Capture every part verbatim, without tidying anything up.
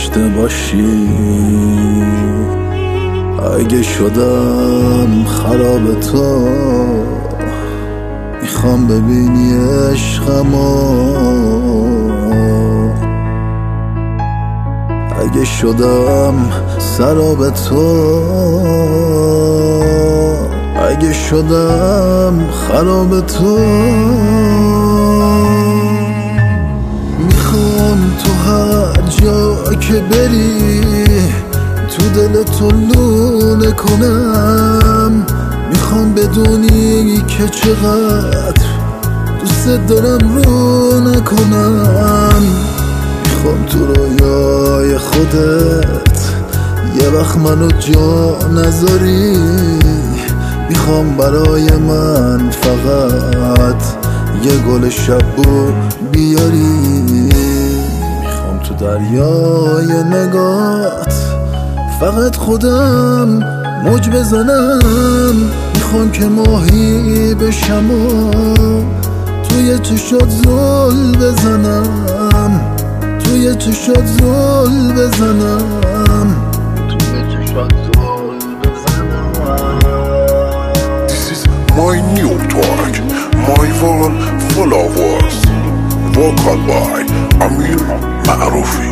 داشته باشی. اگه شدم خراب تو، میخوام ببینی عشقمو. اگه شدم سراب تو، اگه شدم خراب تو، میخوام تو هر جا که بری تو دل تو لونه کنم. میخوام بدونی که چقدر دوست دارم رو نکنم. میخوام تو رویای خودت یه وقت منو جا نذاری. میخوام برای من فقط یه گل شبو بیاری. میخوام تو دریای نگات فقط خودم موج بزنم. میخوام که ماهی بشم و توی چشات زل بزنم. توی چشات زل بزنم. توی چشات زل بزنم. This is my new track, my world followers, vocal by Amir Ma'rufi.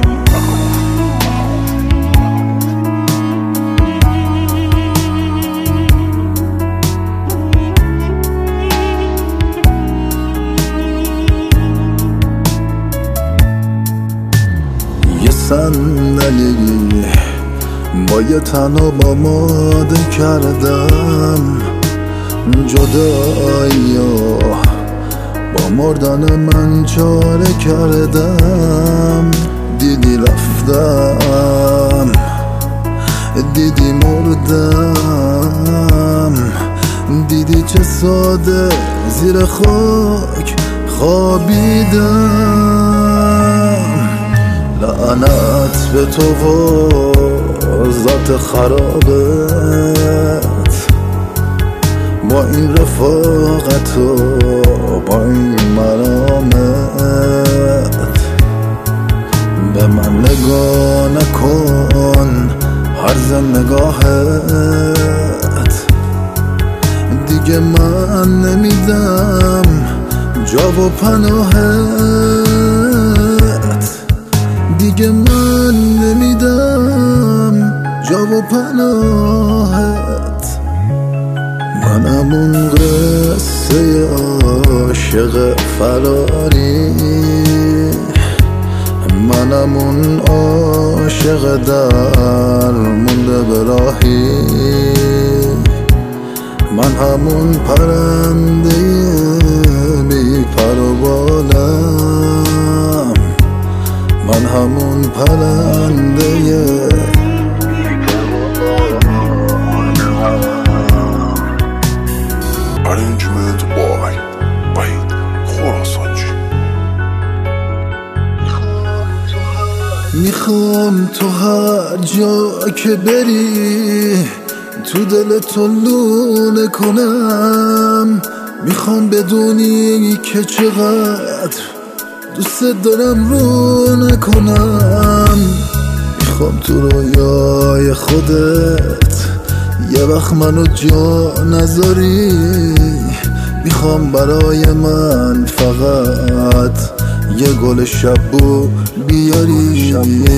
یه صندلی با یه تن و آماده کردم. جدایی با مردن من چاره کردم. دیدی رفتم، دیدی مردم، دیدی چه ساده زیر خاک خوابیدم. لعنت به تو و ذات خرابت، با این رفاقت و با این مرامت. به من نگاه نکن هرز نگاهت. دیگه من نمیدم جا و پناهت. دیگه من نمیدم جا و پناهت. منم اون قصه عاشق فراری، منم اون عاشق در مونده به راهی. من همون پرنده بی پر و بالم. من همون پرنده Arrangement by Baid Khorasanji. میخوام تو هر جا که بری تو دل تو لونه کنم. میخوام بدونی که چقدر دوست دارم رو نکنم. میخوام تو رویای خودت یه وقت منو جا نذاری. میخوام برای من فقط یه گل شبو بیاری.